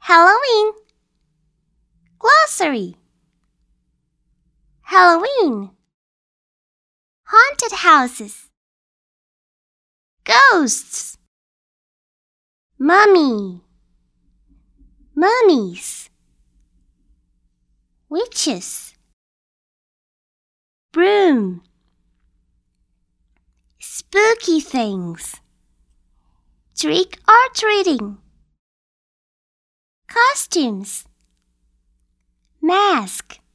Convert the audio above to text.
Halloween. Glossary. Halloween. Haunted houses. Ghosts. Mummy. Mummies. Witches. Broom. Spooky things. Trick or treating. Costumes. Mask.